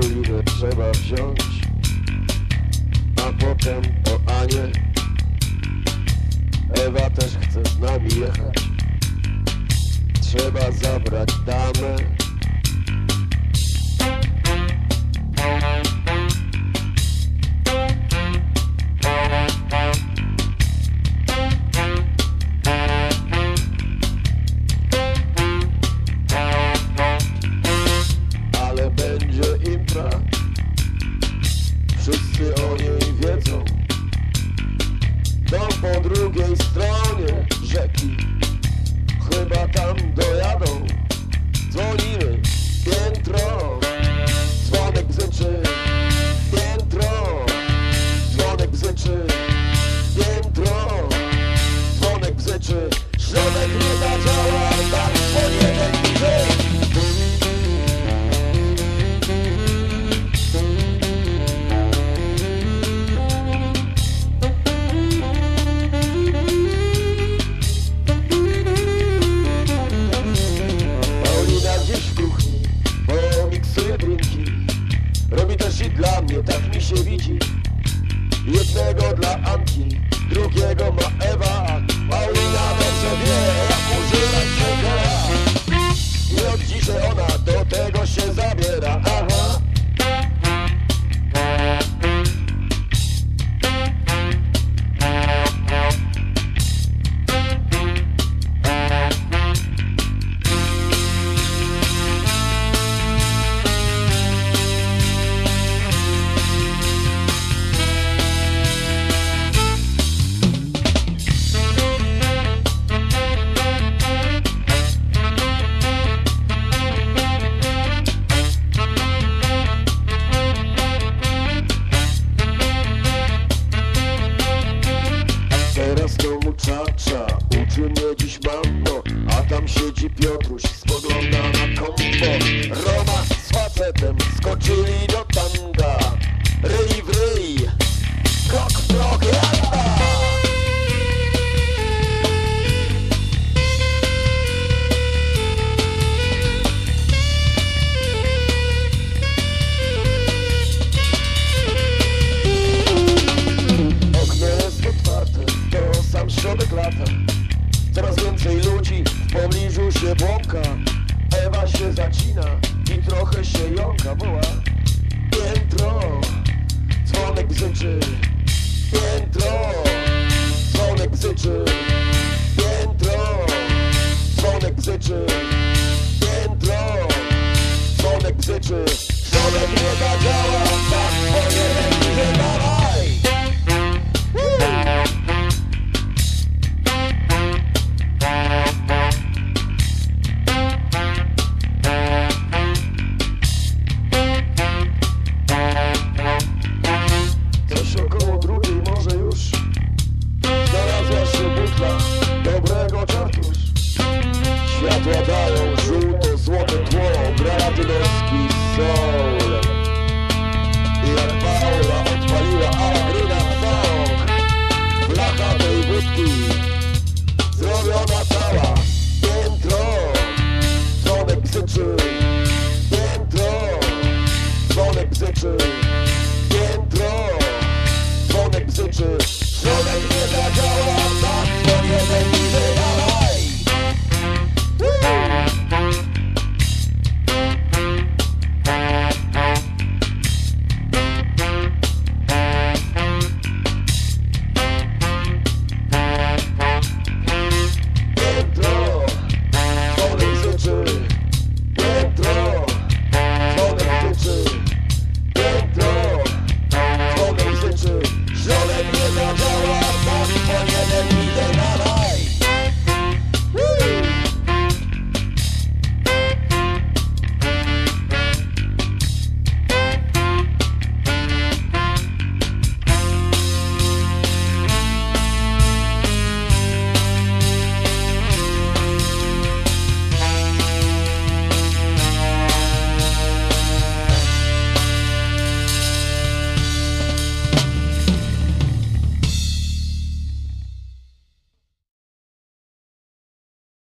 Paulinę trzeba wziąć, a potem o Anię. Ewa też chce z nami jechać. Trzeba zabrać damę. Ale będzie impra, wszyscy o niej wiedzą. Dom po drugiej stronie rzeki, chyba tam dojadą. Dzwonimy, piętro, dzwonek bzyczy, piętro, dzwonek bzyczy, piętro, dzwonek bzyczy. Środek nie zadziała, tak dzwoni jeden bzyk. Robi też i dla mnie, tak mi się widzi. Jednego dla Anki, drugiego ma Ewa. Paulina dobrze wie, jak używać tego. I od dzisiaj ona do tego się zabiera. Aha. Teraz to muczacza uczy mnie dziś mammo, a tam siedzi Piotruś, spogląda na kombo. Roma z facetem skoczyli do tanga, ryj w ryj, krok w krok, jazda! Sam środek lata, coraz więcej ludzi w pobliżu się błąka. Ewa się zacina i trochę się jąka, woła: piętro, dzwonek bzyczy, piętro, dzwonek bzyczy, piętro, dzwonek bzyczy, piętro, dzwonek bzyczy. Środek nie zadziała, tak twoje ręce dawaj! Około drugiej może już znalazła się butla dobrego czartusz. Światła dają żółto-złote tło, granatynowski soul. I jak Paula odpaliła Alagryna song, flacha tej wódki zrobiona cała. Piętro, dzwonek bzyczy, piętro, dzwonek bzyczy.